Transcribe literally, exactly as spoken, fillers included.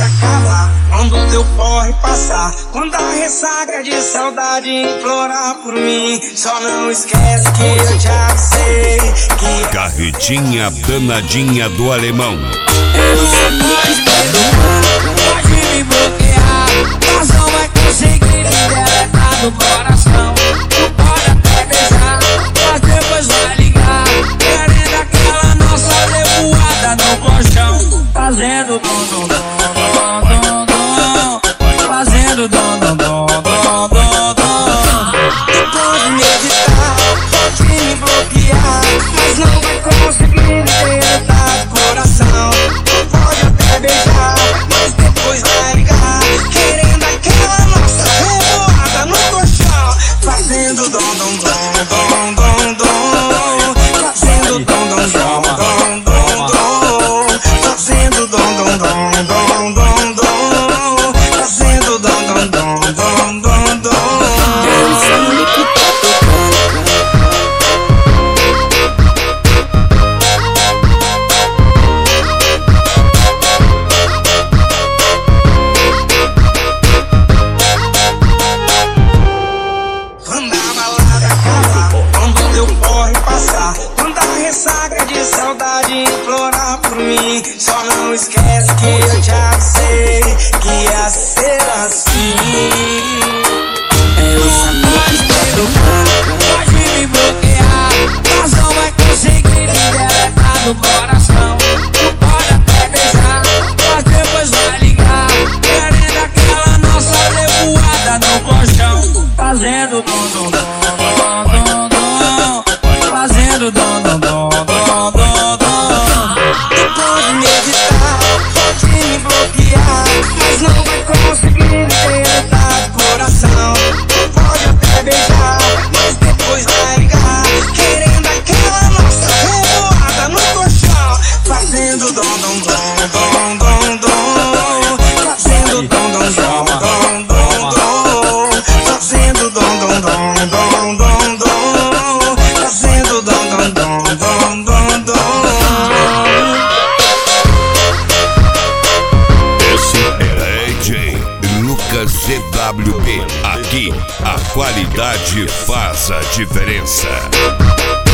acabar, quando teu porre passar, quando a ressaca de saudade implorar por mim, só não esquece que eu te avisei que... Carretinha danadinha do alemão. Eu sou mais medo, pode me bloquear, mas não vai conseguir me deletar do coração. Tu pode até beijar, mas depois vai ligar, querendo aquela nossa revoada no colchão, fazendo dom dom dom dom dom dom, fazendo dom dom dom dom dom dom. Tu pode me evitar, pode me bloquear, mas não vai conseguir me deletar do coração. Tu pode até beijar, mas depois vai ligar, querendo aquela nossa revoada no colchão, fazendo dom dom dom dom dom dom, fazendo dom dom dom dom dom dom, fazendo dom dom dom dom dom dom, fazendo dom dom dom dom dom dom. Quando a balada acabar, quando teu porre passar, quando a ressaca de saudade implorar por mim, só não esquece que eu te avisei que ia ser assim. Eu sabia que tu pode me bloquear, mas não vai conseguir me deletar do coração. Tu pode até beijar, mas depois vai ligar, querendo aquela nossa revoada no colchão, fazendo dom dom dom dom dom, fazendo dom dom dom dom dom dom. Tu pode me evitar, pode me bloquear, mas não vai conseguir me deletar do coração. Tu pode até beijar, mas depois vai ligar, querendo aquela nossa revoada no colchão, fazendo dom dom dom dom dom dom, fazendo dom dom dom dom dom dom, fazendo dom dom dom dom dom dom, fazendo dom dom dom dom dom dom. Esse é D J Lucas C W B. Aqui a qualidade faz a diferença.